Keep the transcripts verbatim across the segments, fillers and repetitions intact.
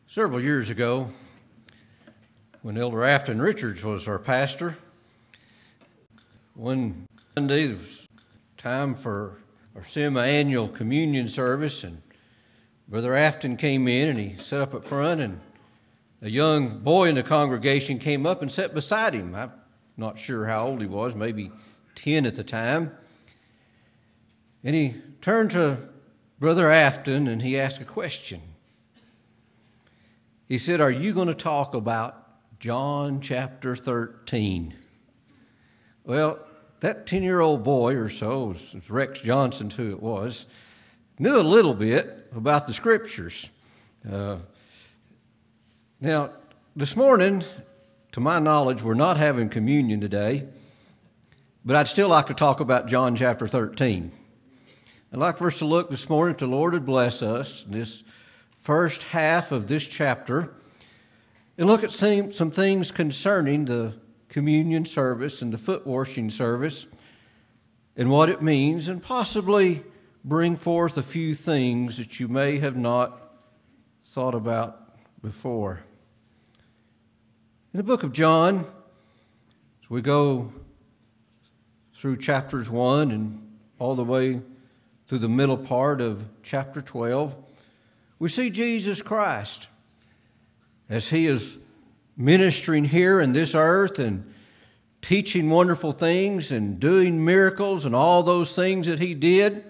Several years ago, when Elder Afton Richards was our pastor, one Sunday it was time for our semi-annual communion service, and Brother Afton came in and he sat up at front, and a young boy in the congregation came up and sat beside him. I'm not sure how old he was, maybe ten at the time. And he turned to Brother Afton and he asked a question. He said, "Are you going to talk about John chapter thirteen?" Well, that ten-year-old boy or so, it was Rex Johnson who it was, knew a little bit about the Scriptures. Uh, now, this morning, to my knowledge, we're not having communion today, but I'd still like to talk about John chapter thirteen. I'd like for us to look this morning if the Lord would bless us, this first half of this chapter, and look at some, some things concerning the communion service and the foot washing service and what it means, and possibly bring forth a few things that you may have not thought about before. In the book of John, as we go through chapters one and all the way through the middle part of chapter twelve, we see Jesus Christ as he is ministering here in this earth and teaching wonderful things and doing miracles and all those things that he did.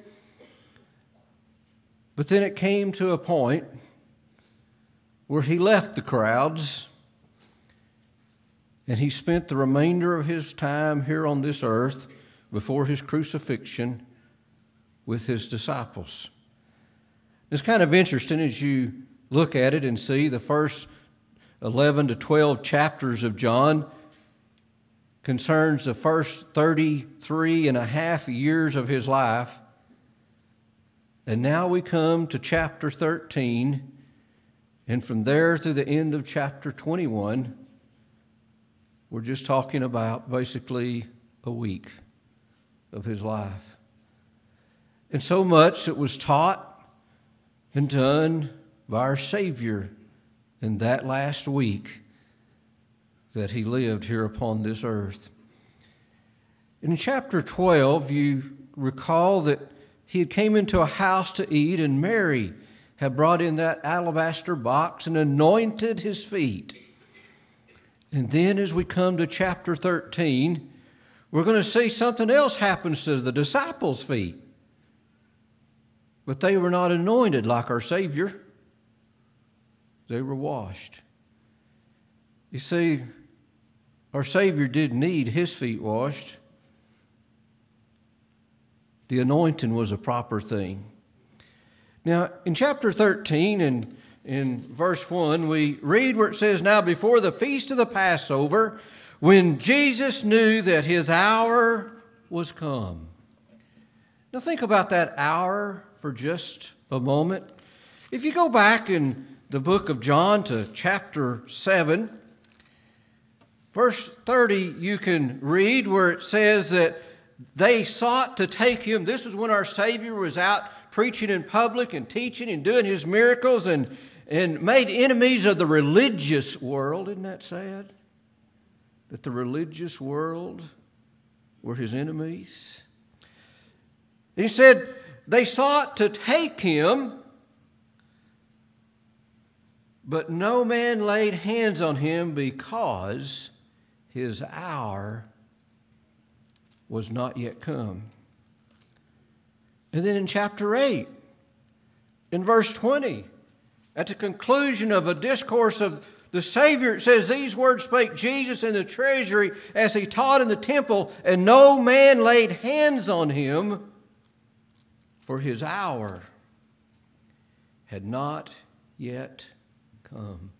But then it came to a point where he left the crowds and he spent the remainder of his time here on this earth before his crucifixion with his disciples. It's kind of interesting as you look at it and see the first eleven to twelve chapters of John concerns the first thirty-three and a half years of his life. And now we come to chapter thirteen, and from there through the end of chapter twenty-one, we're just talking about basically a week of his life. And so much that was taught and done by our Savior in that last week that he lived here upon this earth. In chapter twelve, you recall that he had came into a house to eat, and Mary had brought in that alabaster box and anointed his feet. And then as we come to chapter thirteen, we're going to see something else happens to the disciples' feet. But they were not anointed like our Savior. They were washed. You see, our Savior did need his feet washed. The anointing was a proper thing. Now, in chapter thirteen and in verse one, we read where it says, "Now before the feast of the Passover, when Jesus knew that his hour was come." Now think about that hour for just a moment. If you go back in the book of John to chapter seven, verse thirty, you can read where it says that they sought to take him. This is when our Savior was out preaching in public and teaching and doing his miracles and, and made enemies of the religious world. Isn't that sad? That the religious world were his enemies. He said, they sought to take him, but no man laid hands on him because his hour was not yet come. And then in chapter eight, in verse twenty, at the conclusion of a discourse of the Savior, it says, "These words spake Jesus in the treasury as he taught in the temple, and no man laid hands on him, for his hour had not yet come."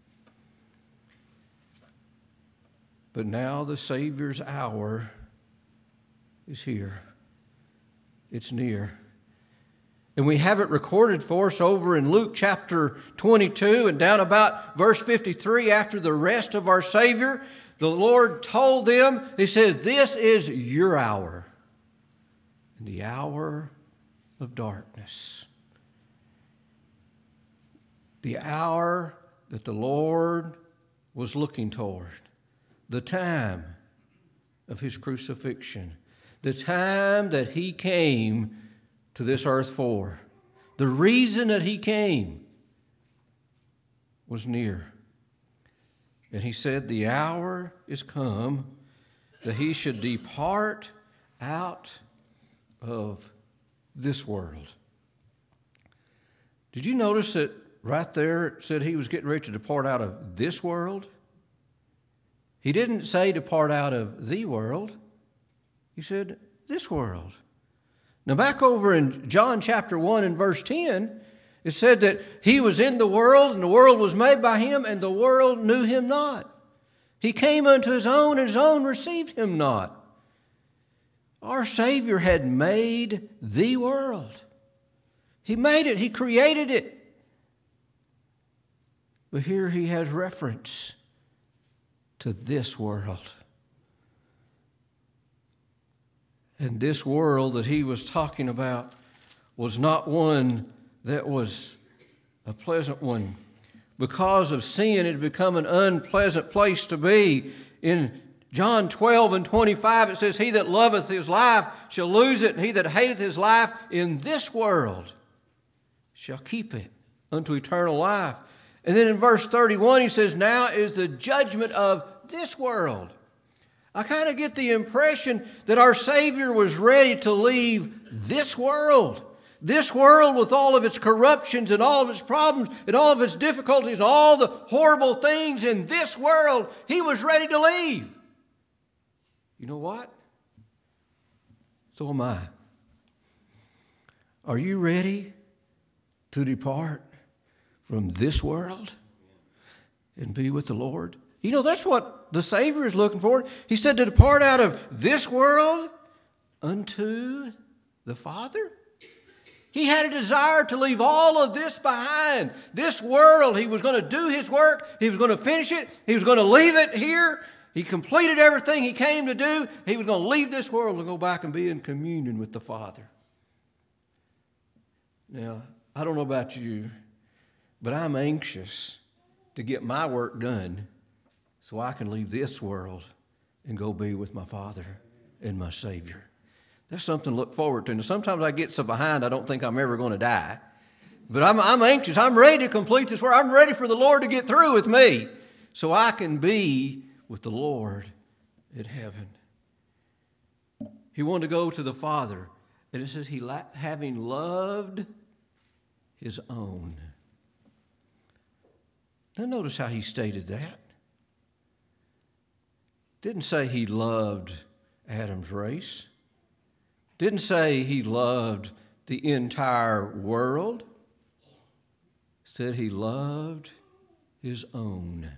But now the Savior's hour is here. It's near. And we have it recorded for us over in Luke chapter twenty-two and down about verse fifty-three. After the rest of our Savior, the Lord told them, he says, "This is your hour, and the hour of darkness." The hour that the Lord was looking toward, the time of his crucifixion, the time that he came to this earth for. The reason that he came was near. And he said, the hour is come that he should depart out of this world. Did you notice that right there it said he was getting ready to depart out of this world? He didn't say depart out of the world. He said this world. Now back over in John chapter one and verse ten, it said that he was in the world and the world was made by him and the world knew him not. He came unto his own and his own received him not. Our Savior had made the world. He made it. He created it. But here he has reference to this world. And this world that he was talking about was not one that was a pleasant one. Because of sin, it had become an unpleasant place to be. In John twelve and twenty-five, it says, he that loveth his life shall lose it, and he that hateth his life in this world shall keep it unto eternal life. And then in verse thirty-one, he says, now is the judgment of this world. I kind of get the impression that our Savior was ready to leave this world. This world with all of its corruptions and all of its problems and all of its difficulties and all the horrible things in this world, he was ready to leave. You know what? So am I. Are you ready to depart from this world and be with the Lord? You know, that's what the Savior is looking for. He said to depart out of this world unto the Father. He had a desire to leave all of this behind. This world, he was going to do his work. He was going to finish it. He was going to leave it here. He completed everything he came to do. He was going to leave this world and go back and be in communion with the Father. Now, I don't know about you, but I'm anxious to get my work done so I can leave this world and go be with my Father and my Savior. That's something to look forward to. And sometimes I get so behind I don't think I'm ever going to die. But I'm, I'm anxious. I'm ready to complete this work. I'm ready for the Lord to get through with me so I can be with the Lord in heaven. He wanted to go to the Father. And it says, he having loved his own. Now notice how he stated that. Didn't say he loved Adam's race. Didn't say he loved the entire world. Said he loved his own.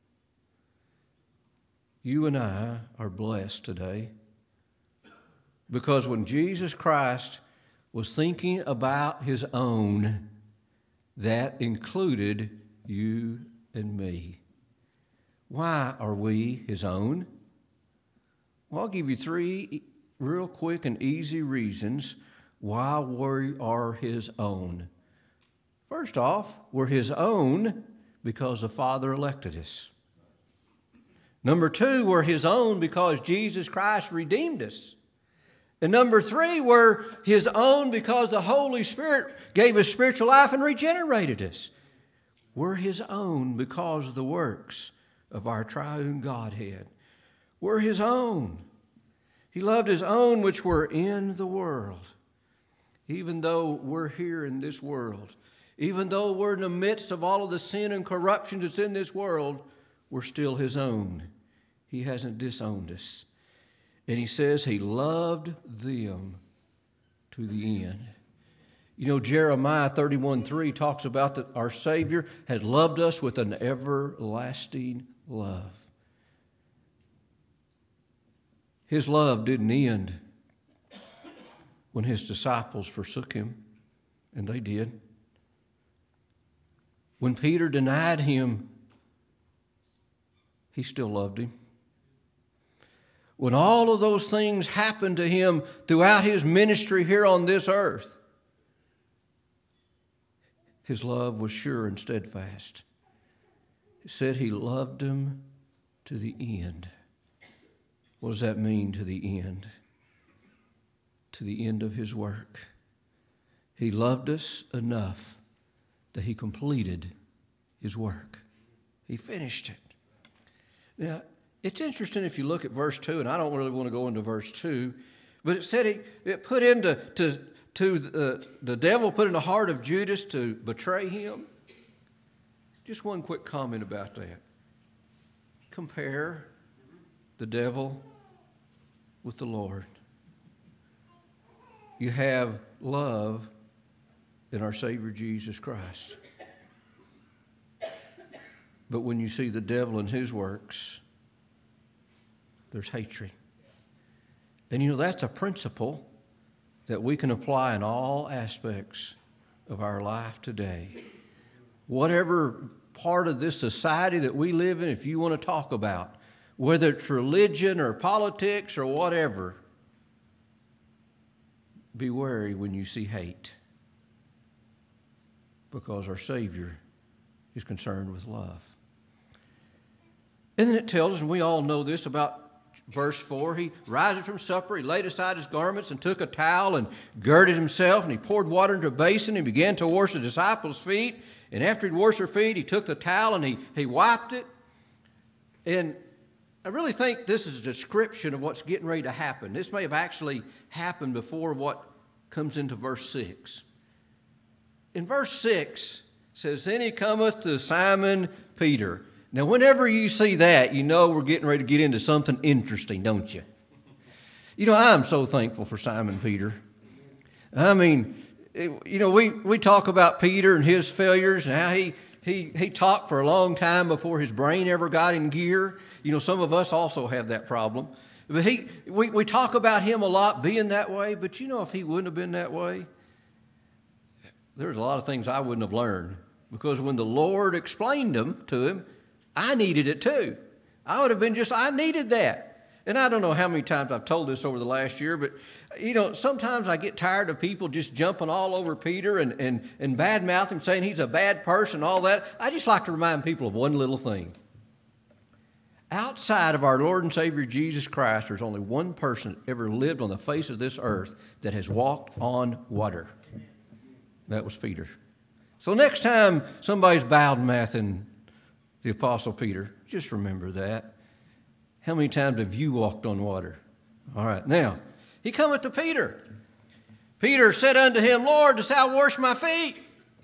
You and I are blessed today because when Jesus Christ was thinking about his own, that included you and me. Why are we his own? Well, I'll give you three real quick and easy reasons why we are his own. First off, we're his own because the Father elected us. Number two, we're his own because Jesus Christ redeemed us. And number three, we're his own because the Holy Spirit gave us spiritual life and regenerated us. We're his own because of the works of our triune Godhead. We're his own. He loved his own which were in the world. Even though we're here in this world, even though we're in the midst of all of the sin and corruption that's in this world, we're still his own. He hasn't disowned us. And he says he loved them to the end. You know, Jeremiah thirty-one three talks about that our Savior had loved us with an everlasting love. His love didn't end when his disciples forsook him, and they did. When Peter denied him, he still loved him. When all of those things happened to him throughout his ministry here on this earth, his love was sure and steadfast. It said he loved them to the end. What does that mean, to the end? To the end of his work. He loved us enough that he completed his work. He finished it. Now, it's interesting if you look at verse two, and I don't really want to go into verse two, but it said he, it put into to, to the, the devil put in the heart of Judas to betray him. Just one quick comment about that. Compare the devil with the Lord. You have love in our Savior Jesus Christ. But when you see the devil and his works, there's hatred. And you know, that's a principle that we can apply in all aspects of our life today. Whatever part of this society that we live in, if you want to talk about, whether it's religion or politics or whatever, be wary when you see hate, because our Savior is concerned with love. And then it tells us, and we all know this about verse four, he rises from supper, he laid aside his garments and took a towel and girded himself, and he poured water into a basin and began to wash the disciples' feet. And after he'd washed their feet, he took the towel and he, he wiped it. And I really think this is a description of what's getting ready to happen. This may have actually happened before what comes into verse six. In verse six, it says, Then he cometh to Simon Peter. Now, whenever you see that, you know we're getting ready to get into something interesting, don't you? You know, I'm so thankful for Simon Peter. I mean, it, you know, we, we talk about Peter and his failures and how he, he, he talked for a long time before his brain ever got in gear. You know, some of us also have that problem. But he, we, we talk about him a lot being that way, but you know, if he wouldn't have been that way, there's a lot of things I wouldn't have learned. Because when the Lord explained them to him, I needed it too. I would have been just, I needed that. And I don't know how many times I've told this over the last year, but, you know, sometimes I get tired of people just jumping all over Peter and, and, and bad-mouth him, saying he's a bad person, all that. I just like to remind people of one little thing. Outside of our Lord and Savior Jesus Christ, there's only one person that ever lived on the face of this earth that has walked on water. That was Peter. So next time somebody's bad-mouthing the Apostle Peter, just remember that. How many times have you walked on water? All right, now, he cometh to Peter. Peter said unto him, Lord, dost thou wash my feet?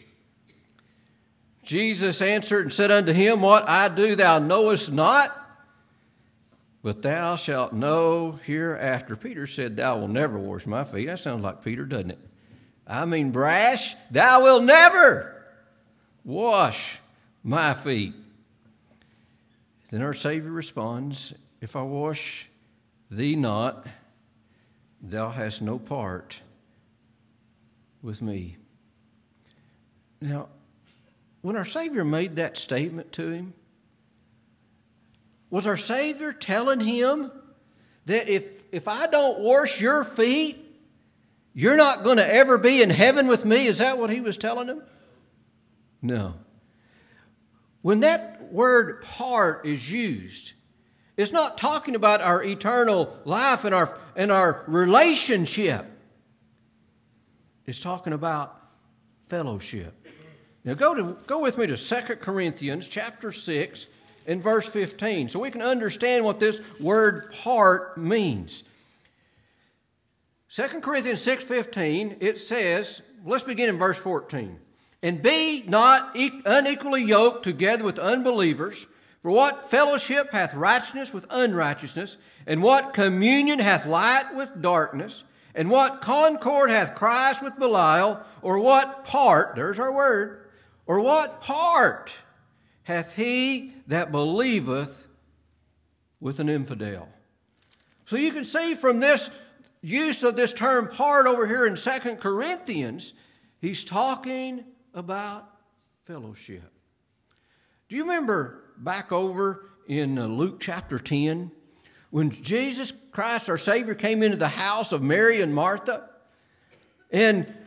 Jesus answered and said unto him, What I do thou knowest not, but thou shalt know hereafter. Peter said, Thou wilt never wash my feet. That sounds like Peter, doesn't it? I mean brash. Thou wilt never wash my feet. Then our Savior responds, If I wash thee not, thou hast no part with me. Now, when our Savior made that statement to him, was our Savior telling him that if, if I don't wash your feet, you're not going to ever be in heaven with me? Is that what he was telling him? No. When that word part is used, it's not talking about our eternal life and our, and our relationship. It's talking about fellowship. Now go to go with me to Second Corinthians chapter six and verse fifteen so we can understand what this word part means. Second Corinthians six fifteen, it says, let's begin in verse fourteen. And be not unequally yoked together with unbelievers, for what fellowship hath righteousness with unrighteousness, and what communion hath light with darkness, and what concord hath Christ with Belial, or what part, there's our word, or what part hath he that believeth with an infidel? So you can see from this use of this term part over here in Second Corinthians, he's talking about fellowship. Do you remember back over in Luke chapter ten when Jesus Christ, our Savior, came into the house of Mary and Martha? And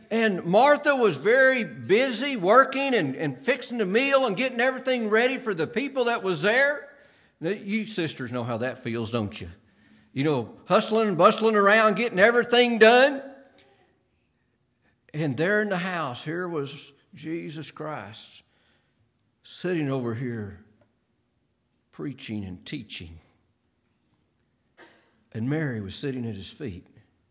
and Martha was very busy working and, and fixing the meal and getting everything ready for the people that was there. Now, you sisters know how that feels, don't you? You know, hustling and bustling around, getting everything done. And there in the house, here was Jesus Christ sitting over here preaching and teaching. And Mary was sitting at his feet.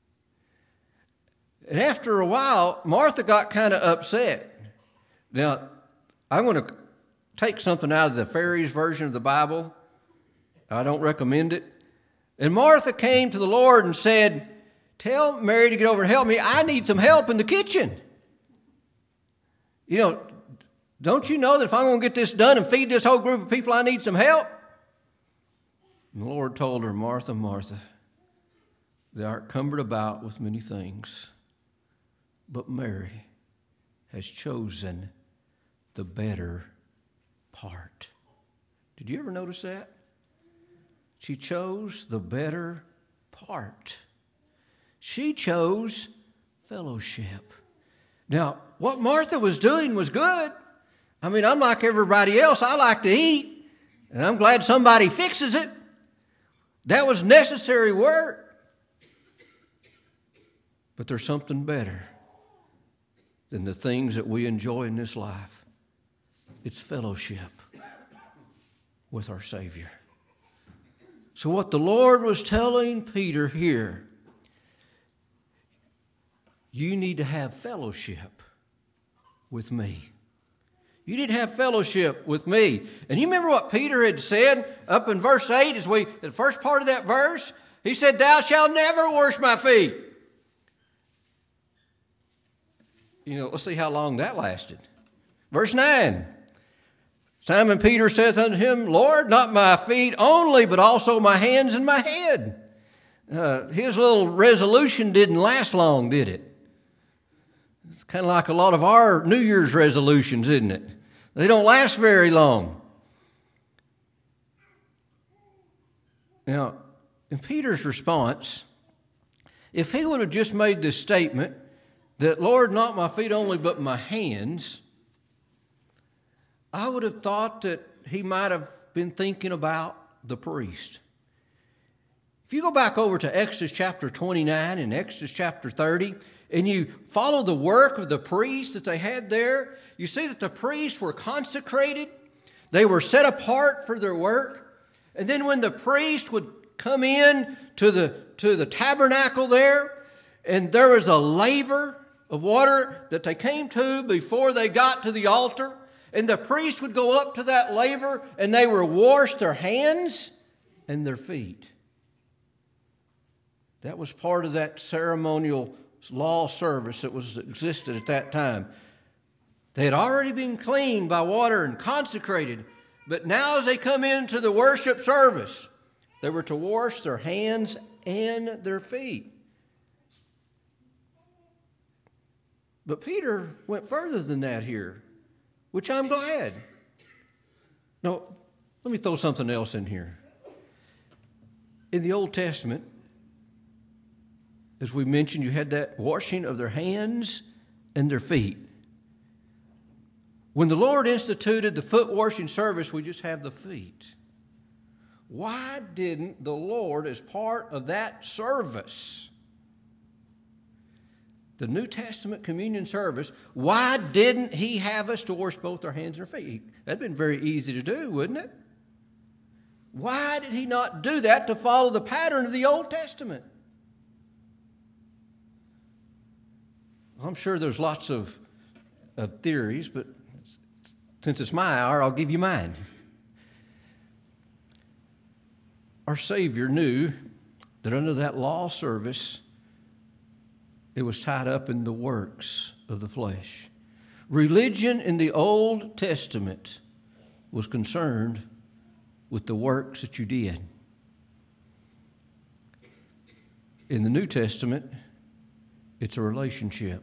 And after a while, Martha got kind of upset. Now, I'm going to take something out of the Fairies version of the Bible. I don't recommend it. And Martha came to the Lord and said, "Tell Mary to get over and help me. I need some help in the kitchen." You know, don't you know that if I'm going to get this done and feed this whole group of people, I need some help? And the Lord told her, "Martha, Martha, thou art cumbered about with many things, but Mary has chosen the better part." Did you ever notice that? She chose the better part. She chose fellowship. Now, what Martha was doing was good. I mean, I'm like everybody else. I like to eat, and I'm glad somebody fixes it. That was necessary work. But there's something better than the things that we enjoy in this life. It's fellowship with our Savior. So what the Lord was telling Peter here, you need to have fellowship with me. You need to have fellowship with me. And you remember what Peter had said up in verse eight, as we, the first part of that verse? He said, "Thou shalt never wash my feet." You know, let's see how long that lasted. Verse nine. Simon Peter saith unto him, "Lord, not my feet only, but also my hands and my head." Uh, his little resolution didn't last long, did it? It's kind of like a lot of our New Year's resolutions, isn't it? They don't last very long. Now, in Peter's response, if he would have just made this statement that, "Lord, not my feet only, but my hands," I would have thought that he might have been thinking about the priest. If you go back over to Exodus chapter twenty-nine and Exodus chapter thirty, and you follow the work of the priests that they had there, you see that the priests were consecrated. They were set apart for their work. And then when the priest would come in to the, to the tabernacle there, and there was a laver of water that they came to before they got to the altar, and the priest would go up to that laver and they would wash their hands and their feet. That was part of that ceremonial law service that was existed at that time. They had already been cleaned by water and consecrated, but now as they come into the worship service, they were to wash their hands and their feet. But Peter went further than that here, which I'm glad. Now, let me throw something else in here. In the Old Testament, as we mentioned, you had that washing of their hands and their feet. When the Lord instituted the foot washing service, we just have the feet. Why didn't the Lord, as part of that service, the New Testament communion service, why didn't he have us to wash both our hands and our feet? That'd been very easy to do, wouldn't it? Why did he not do that to follow the pattern of the Old Testament? I'm sure there's lots of, of theories, but since it's my hour, I'll give you mine. Our Savior knew that under that law service, it was tied up in the works of the flesh. Religion in the Old Testament was concerned with the works that you did. In the New Testament, it's a relationship.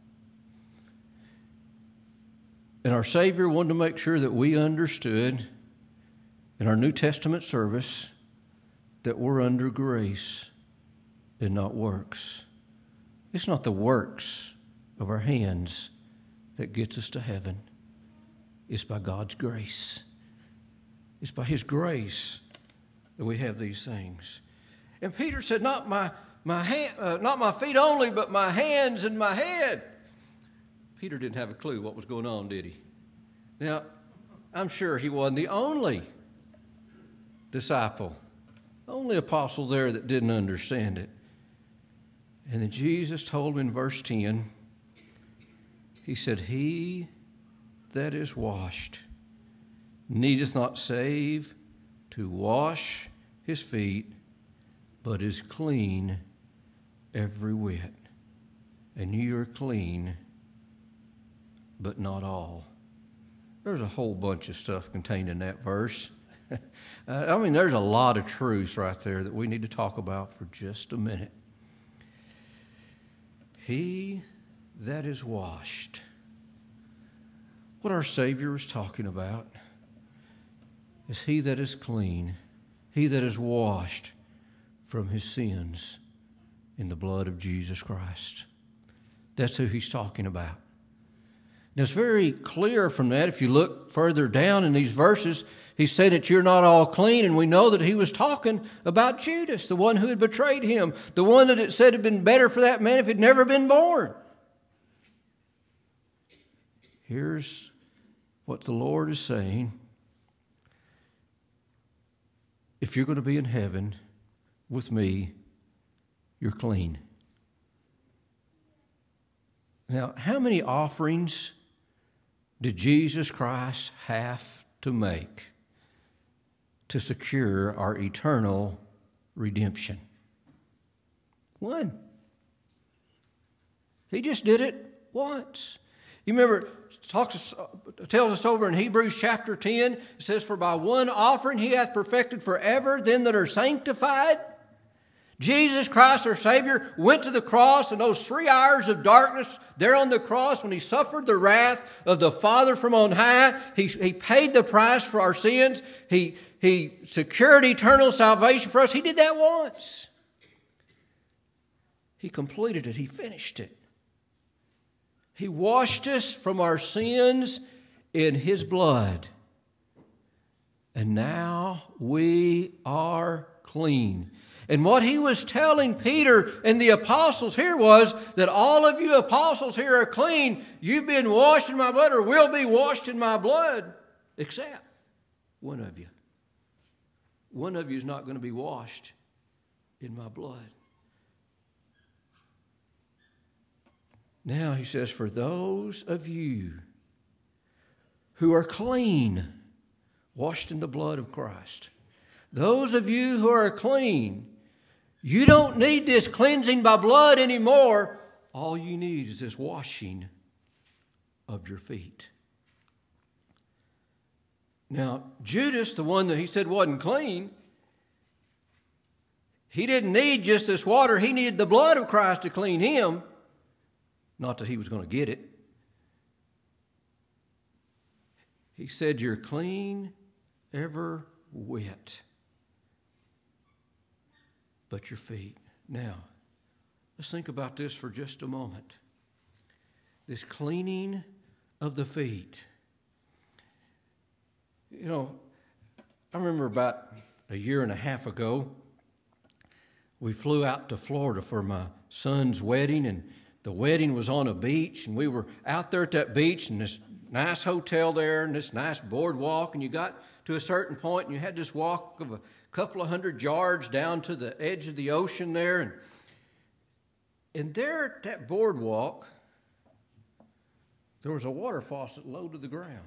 And our Savior wanted to make sure that we understood in our New Testament service that we're under grace and not works. It's not the works of our hands that gets us to heaven. It's by God's grace. It's by His grace that we have these things. And Peter said, not my, my, hand, uh, not my feet only, but my hands and my head. Peter didn't have a clue what was going on, did he? Now, I'm sure he wasn't the only disciple, only apostle there that didn't understand it. And then Jesus told him in verse ten, He said, He that is washed needeth not save to wash his feet, but is clean every whit. And you are clean, but not all. There's a whole bunch of stuff contained in that verse. uh, I mean, there's a lot of truths right there that we need to talk about for just a minute. He that is washed. What our Savior is talking about is he that is clean, he that is washed from his sins in the blood of Jesus Christ. That's who he's talking about. Now, it's very clear from that. If you look further down in these verses, he said that you're not all clean, and we know that he was talking about Judas, the one who had betrayed him, the one that it said had been better for that man if he'd never been born. Here's what the Lord is saying. If you're going to be in heaven with me, you're clean. Now, how many offerings did Jesus Christ have to make to secure our eternal redemption? One. He just did it once. You remember, it talks, tells us over in Hebrews chapter ten, it says, For by one offering he hath perfected forever them that are sanctified. Jesus Christ, our Savior, went to the cross, and those three hours of darkness there on the cross when he suffered the wrath of the Father from on high, he, he paid the price for our sins. He, he secured eternal salvation for us. He did that once. He completed it. He finished it. He washed us from our sins in his blood. And now we are clean. And what he was telling Peter and the apostles here was that all of you apostles here are clean. You've been washed in my blood, or will be washed in my blood, except one of you. One of you is not going to be washed in my blood. Now he says, for those of you who are clean, washed in the blood of Christ, those of you who are clean, you don't need this cleansing by blood anymore. All you need is this washing of your feet. Now, Judas, the one that he said wasn't clean, he didn't need just this water. He needed the blood of Christ to clean him. Not that he was going to get it. He said, you're clean every whit but your feet. Now, let's think about this for just a moment. This cleaning of the feet. You know, I remember about a year and a half ago, we flew out to Florida for my son's wedding, and the wedding was on a beach, and we were out there at that beach in this nice hotel there and this nice boardwalk, and you got to a certain point and you had this walk of a couple of hundred yards down to the edge of the ocean there. And, and there at that boardwalk, there was a water faucet low to the ground.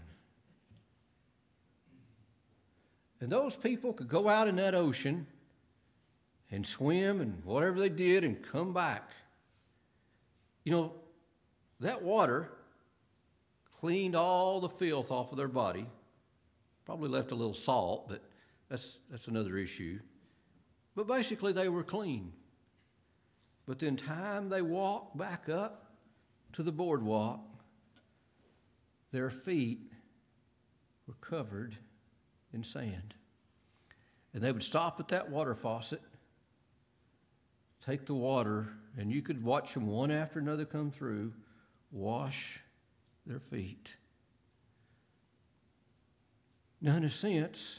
And those people could go out in that ocean and swim and whatever they did and come back. You know, that water cleaned all the filth off of their body. Probably left a little salt, but that's that's another issue. But basically they were clean. But then time they walked back up to the boardwalk, their feet were covered in sand. And they would stop at that water faucet, take the water, and you could watch them one after another come through, wash their feet. Now, in a sense,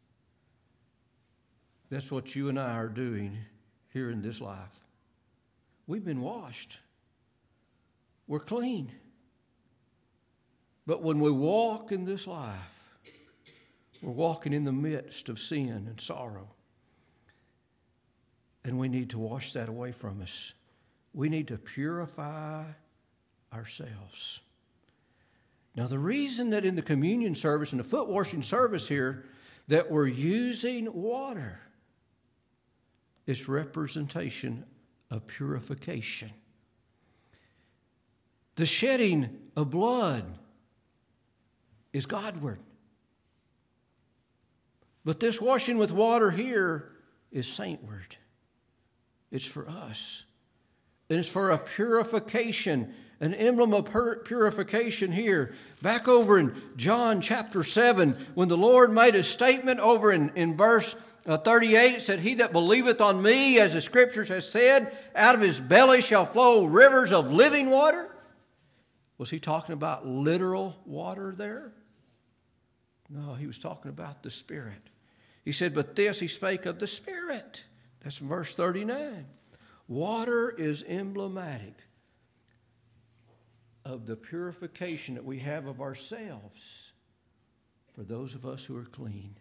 that's what you and I are doing here in this life. We've been washed. We're clean. But when we walk in this life, we're walking in the midst of sin and sorrow. And we need to wash that away from us. We need to purify ourselves. Now, the reason that in the communion service and the foot washing service here that we're using water is representation of purification. The shedding of blood is Godward. But this washing with water here is saintward. It's for us. And it's for a purification, an emblem of purification here. Back over in John chapter seven, when the Lord made a statement over in, in verse uh, thirty-eight, it said, "He that believeth on me, as the Scriptures has said, out of his belly shall flow rivers of living water." Was he talking about literal water there? No, he was talking about the Spirit. He said, "But this he spake of the Spirit." That's in verse thirty-nine. Water is emblematic of the purification that we have of ourselves for those of us who are clean.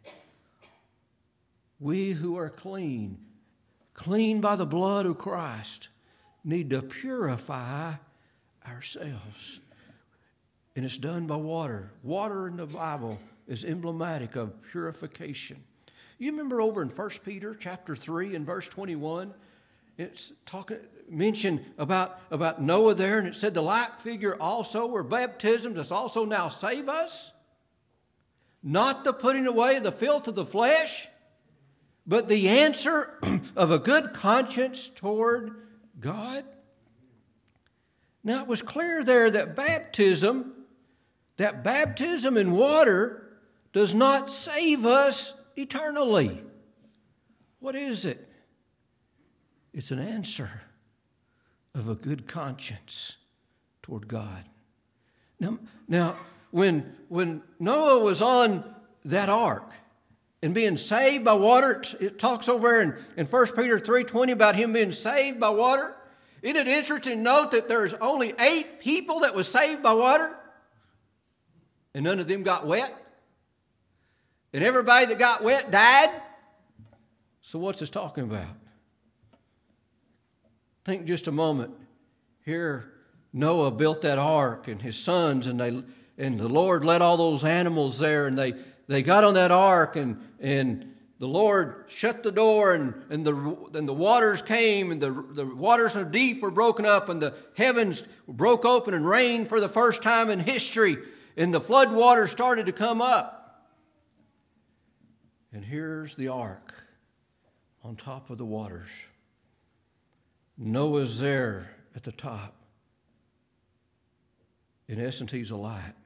We who are clean, clean by the blood of Christ, need to purify ourselves. And it's done by water. Water in the Bible is emblematic of purification. You remember over in First Peter chapter three and verse twenty-one, it's talking mentioned about, about Noah there, and it said the like figure also were baptisms does also now save us, not the putting away the filth of the flesh, but the answer of a good conscience toward God. Now it was clear there that baptism, that baptism in water does not save us eternally. What is it? It's an answer of a good conscience toward God. Now, now when, when Noah was on that ark and being saved by water, it talks over in, in First Peter three twenty about him being saved by water. Isn't it interesting to note that there's only eight people that was saved by water? And none of them got wet? And everybody that got wet died? So what's this talking about? Think just a moment. Here, Noah built that ark and his sons, and they and the Lord led all those animals there, and they, they got on that ark, and, and the Lord shut the door, and, and, the, and the waters came, and the, the waters of the deep were broken up, and the heavens broke open and rained for the first time in history, and the flood waters started to come up. And here's the ark on top of the waters. Noah's there at the top. In essence, he's a light,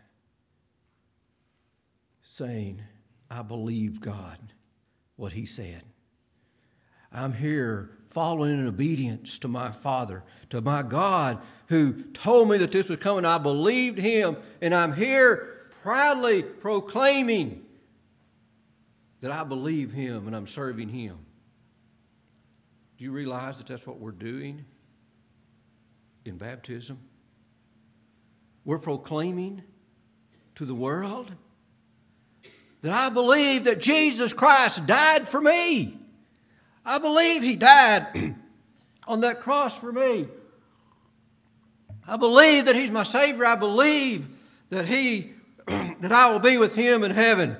saying, I believe God, what he said. I'm here following in obedience to my Father, to my God who told me that this was coming. I believed him, and I'm here proudly proclaiming that I believe him and I'm serving him. Do you realize that that's what we're doing in baptism? We're proclaiming to the world that I believe that Jesus Christ died for me. I believe he died on that cross for me. I believe that he's my Savior. I believe that he, that I will be with him in heaven.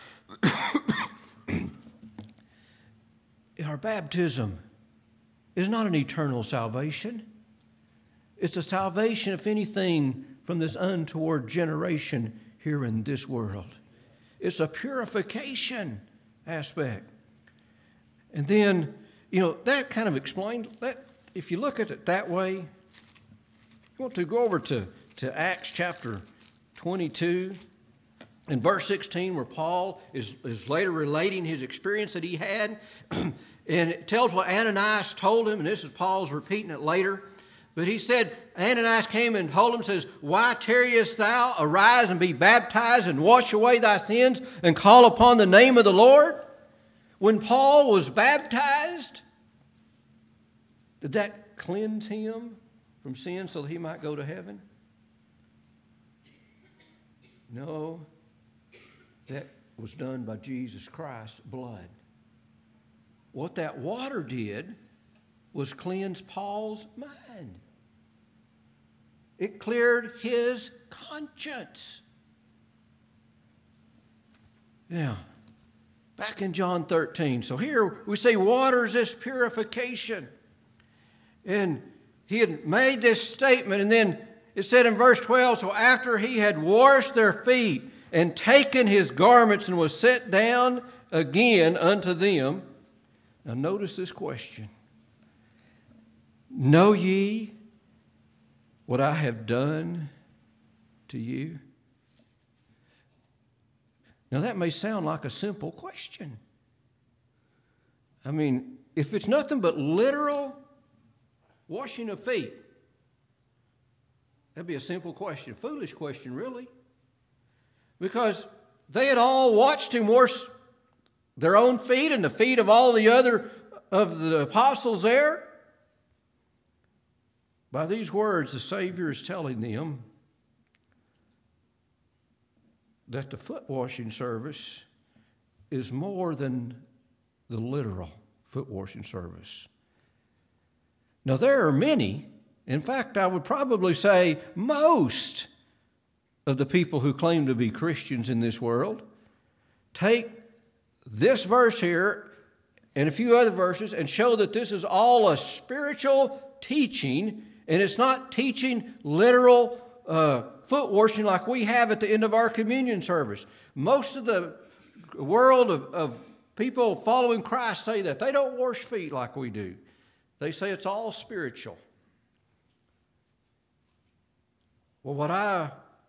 Our baptism is not an eternal salvation. It's a salvation, if anything, from this untoward generation here in this world. It's a purification aspect. And then, you know, that kind of explains that. If you look at it that way, you want to go over to, to Acts chapter twenty-two and verse sixteen, where Paul is, is later relating his experience that he had. And it tells what Ananias told him, and this is Paul's repeating it later, But he said, Ananias came and told him, says, why tarriest thou? Arise and be baptized and wash away thy sins and call upon the name of the Lord. When Paul was baptized, did that cleanse him from sin so that he might go to heaven? No, that was done by Jesus Christ's blood. What that water did was cleanse Paul's mind. It cleared his conscience. Now, back in John thirteen. So here we say water is this purification. And he had made this statement, and then it said in verse twelve, so after he had washed their feet and taken his garments and was set down again unto them. Now notice this question. Know ye what I have done to you? Now that may sound like a simple question. I mean, if it's nothing but literal washing of feet, that'd be a simple question, foolish question really. Because they had all watched him wash their own feet and the feet of all the other of the apostles there. By these words, the Savior is telling them that the foot washing service is more than the literal foot washing service. Now, there are many, in fact, I would probably say most of the people who claim to be Christians in this world take this verse here and a few other verses and show that this is all a spiritual teaching, and it's not teaching literal uh, foot washing like we have at the end of our communion service. Most of the world of, of people following Christ say that. They don't wash feet like we do. They say it's all spiritual. Well, what I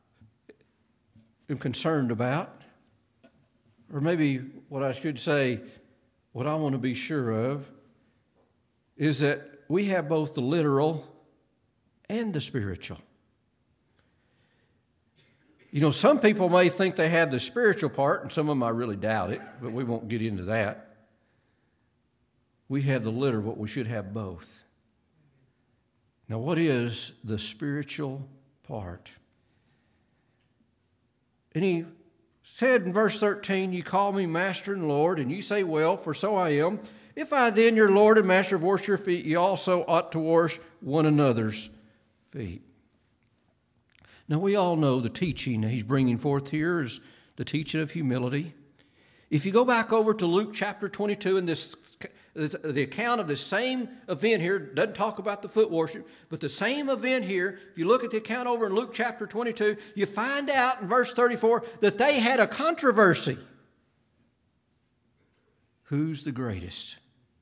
am concerned about, or maybe what I should say, what I want to be sure of, is that we have both the literal and the spiritual. You know, some people may think they have the spiritual part, and some of them I really doubt it, but we won't get into that. We have the literal, but we should have both. Now, what is the spiritual part? And he said in verse thirteen, you call me Master and Lord, and you say, well, for so I am. If I then, your Lord and Master, have washed your feet, you also ought to wash one another's feet. Now, we all know the teaching he's bringing forth here is the teaching of humility. If you go back over to Luke chapter twenty-two, and this the account of the same event here doesn't talk about the foot washing, but the same event here, if you look at the account over in Luke chapter twenty-two, you find out in verse thirty-four that they had a controversy. Who's the greatest?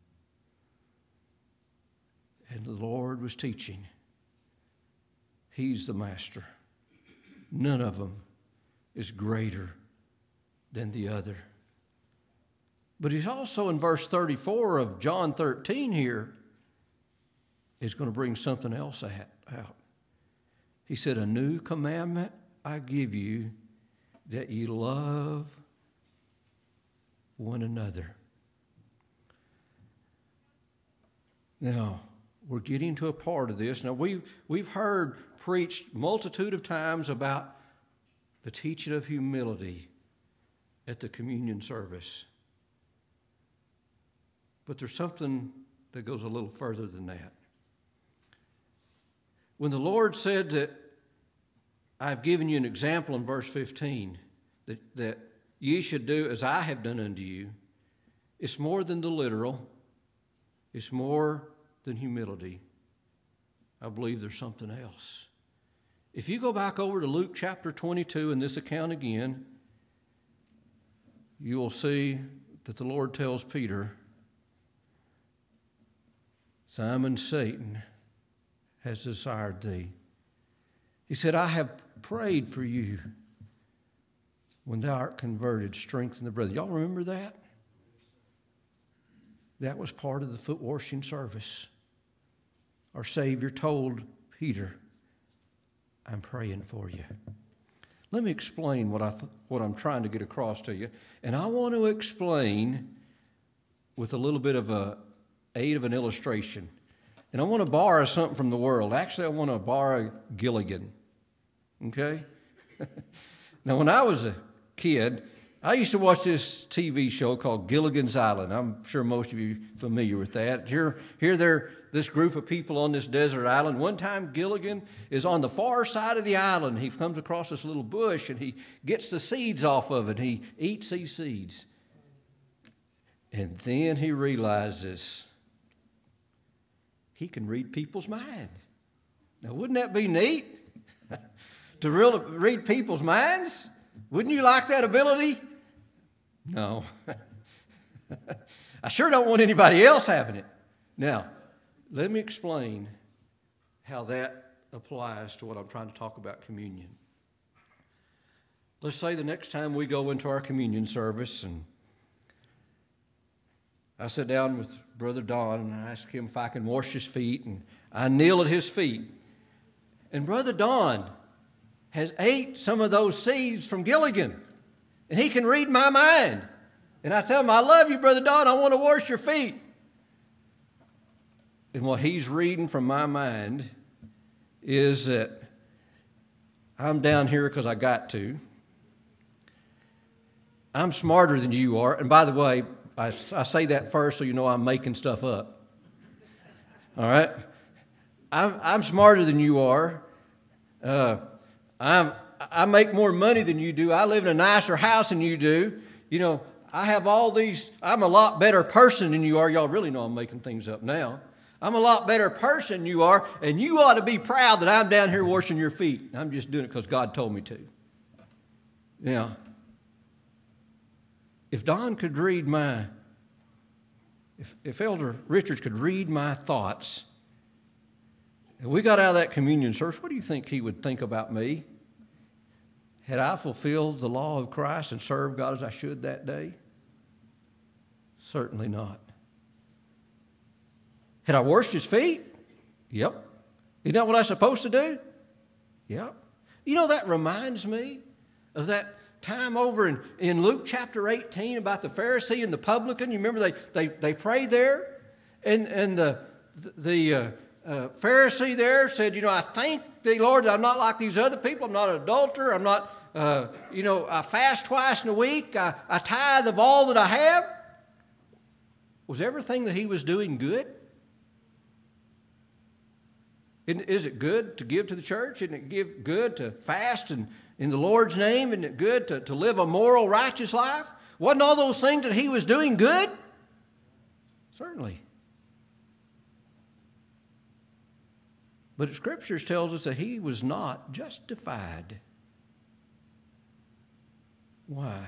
And the Lord was teaching. He's the master. None of them is greater than the other. But he's also in verse thirty-four of John thirteen here is going to bring something else out. He said, a new commandment I give you, that ye love one another. Now, we're getting to a part of this. Now, we've, we've heard preached multitude of times about the teaching of humility at the communion service. But there's something that goes a little further than that. When the Lord said that I've given you an example in verse fifteen, that, that ye should do as I have done unto you, it's more than the literal. It's more than humility. I believe there's something else. If you go back over to Luke chapter twenty-two in this account again, you will see that the Lord tells Peter, Simon, Satan has desired thee. He said, I have prayed for you. When thou art converted, strengthen the brethren. Y'all remember that? That was part of the foot washing service. Our Savior told Peter, I'm praying for you. Let me explain what, I th- what I'm trying to get across to you. And I want to explain with a little bit of a aid of an illustration. And I want to borrow something from the world. Actually, I want to borrow Gilligan. Okay? Now, when I was a kid, I used to watch this T V show called Gilligan's Island. I'm sure most of you are familiar with that. Here, here they're this group of people on this desert island. One time, Gilligan is on the far side of the island. He comes across this little bush, and he gets the seeds off of it. He eats these seeds. And then he realizes he can read people's mind. Now, wouldn't that be neat? To really read people's minds? Wouldn't you like that ability? No. I sure don't want anybody else having it. Now, let me explain how that applies to what I'm trying to talk about, communion. Let's say the next time we go into our communion service and I sit down with Brother Don and I ask him if I can wash his feet, and I kneel at his feet. And Brother Don has ate some of those seeds from Gilligan, and he can read my mind. And I tell him, I love you, Brother Don, I want to wash your feet. And what he's reading from my mind is that I'm down here because I got to. I'm smarter than you are. And by the way, I, I say that first so you know I'm making stuff up. All right? I'm, I'm smarter than you are. Uh, I'm, I make more money than you do. I live in a nicer house than you do. You know, I have all these, I'm a lot better person than you are. Y'all really know I'm making things up now. I'm a lot better person than you are, and you ought to be proud that I'm down here washing your feet. I'm just doing it because God told me to. Now, if Don could read my, if, if Elder Richards could read my thoughts, and we got out of that communion service, what do you think he would think about me? Had I fulfilled the law of Christ and served God as I should that day? Certainly not. Had I washed his feet? Yep. Isn't that what I'm supposed to do? Yep. You know, that reminds me of that time over in, in Luke chapter eighteen about the Pharisee and the publican. You remember they, they, they prayed there? And, and the, the uh, uh, Pharisee there said, you know, I thank thee, Lord, that I'm not like these other people. I'm not an adulterer. I'm not, uh, you know, I fast twice in a week. I, I tithe of all that I have. Was everything that he was doing good? Isn't, is it good to give to the church? Isn't it give, good to fast in, in the Lord's name? Isn't it good to, to live a moral, righteous life? Wasn't all those things that he was doing good? Certainly. But the Scriptures tells us that he was not justified. Why?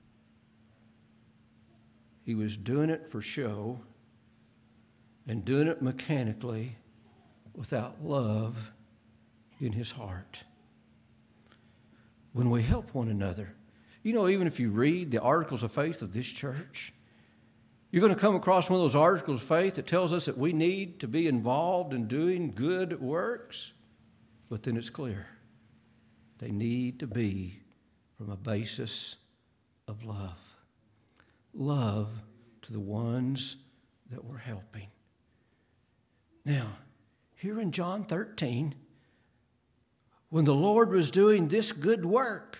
He was doing it for show and doing it mechanically without love in his heart. When we help one another, you know, even if you read the articles of faith of this church, you're going to come across one of those articles of faith that tells us that we need to be involved in doing good works, but then it's clear they need to be from a basis of love. Love to the ones that we're helping. Now, here in John thirteen, when the Lord was doing this good work,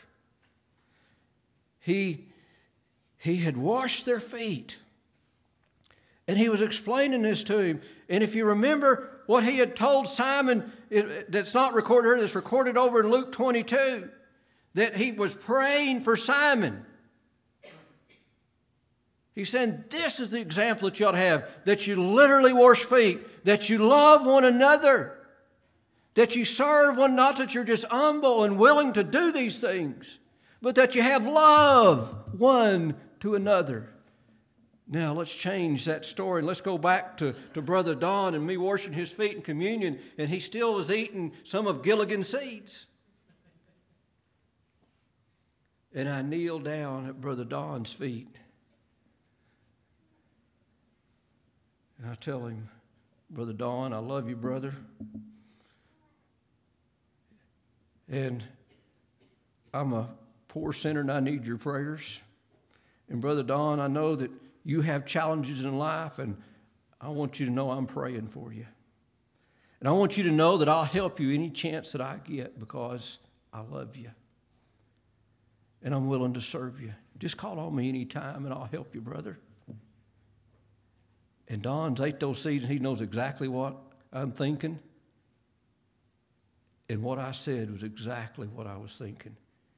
he, he had washed their feet. And he was explaining this to him. And if you remember what he had told Simon, it, that's not recorded here, that's recorded over in Luke twenty-two, that he was praying for Simon. He said, this is the example that you ought to have, that you literally wash feet, that you love one another, that you serve one, not that you're just humble and willing to do these things, but that you have love one to another. Now, let's change that story and let's go back to, to Brother Don and me washing his feet in communion, and he still was eating some of Gilligan's seeds. And I kneel down at Brother Don's feet. And I tell him, Brother Don, I love you, brother. And I'm a poor sinner and I need your prayers. And Brother Don, I know that you have challenges in life, and I want you to know I'm praying for you. And I want you to know that I'll help you any chance that I get because I love you. And I'm willing to serve you. Just call on me anytime and I'll help you, brother. And Don's ate those seeds and he knows exactly what I'm thinking. And what I said was exactly what I was thinking.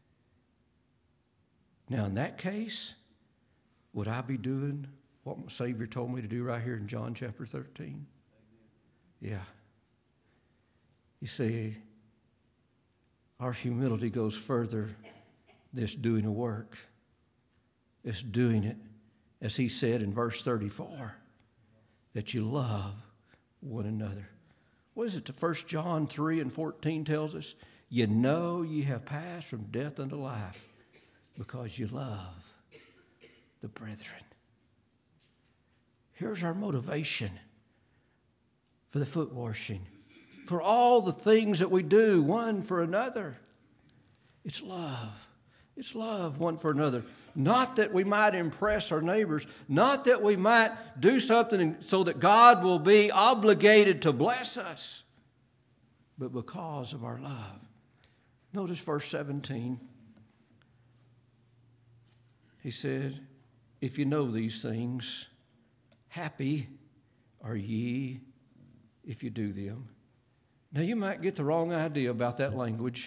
Now, in that case, would I be doing what my Savior told me to do right here in John chapter thirteen? Yeah. You see, our humility goes further than this doing a work. It's doing it, as he said in verse thirty-four, that you love one another. What is it that First John three and fourteen tells us? You know you have passed from death unto life because you love the brethren. Here's our motivation for the foot washing, for all the things that we do one for another. It's love. It's love one for another. Not that we might impress our neighbors, not that we might do something so that God will be obligated to bless us, but because of our love. Notice verse seventeen. He said, if you know these things, happy are ye if you do them. Now you might get the wrong idea about that language.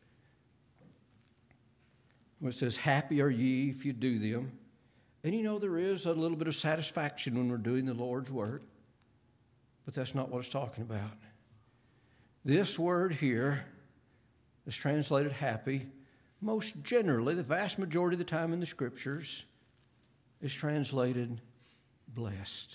When it says, happy are ye if you do them. And you know there is a little bit of satisfaction when we're doing the Lord's work. But that's not what it's talking about. This word here is translated happy. Most generally, the vast majority of the time in the Scriptures, is translated blessed.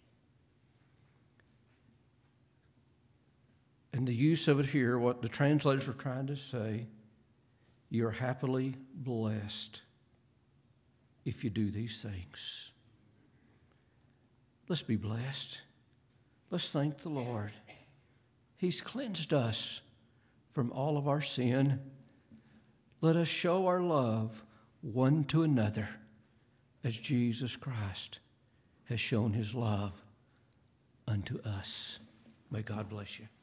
And the use of it here, what the translators were trying to say, you're happily blessed if you do these things. Let's be blessed. Let's thank the Lord. He's cleansed us from all of our sin. Let us show our love one to another as Jesus Christ has shown his love unto us. May God bless you.